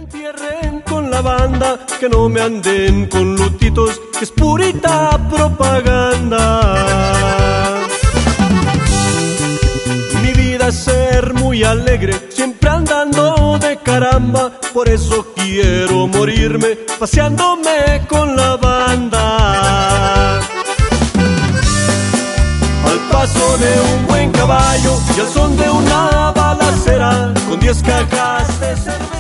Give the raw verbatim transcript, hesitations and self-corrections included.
entierren con la banda, que no me anden con lutitos, que es purita propaganda. Mi vida es ser muy alegre, siempre andando de caramba, por eso quiero morirme paseándome con la banda. Al paso de un buen caballo y al son de una balacera, con diez cajas de cerveza.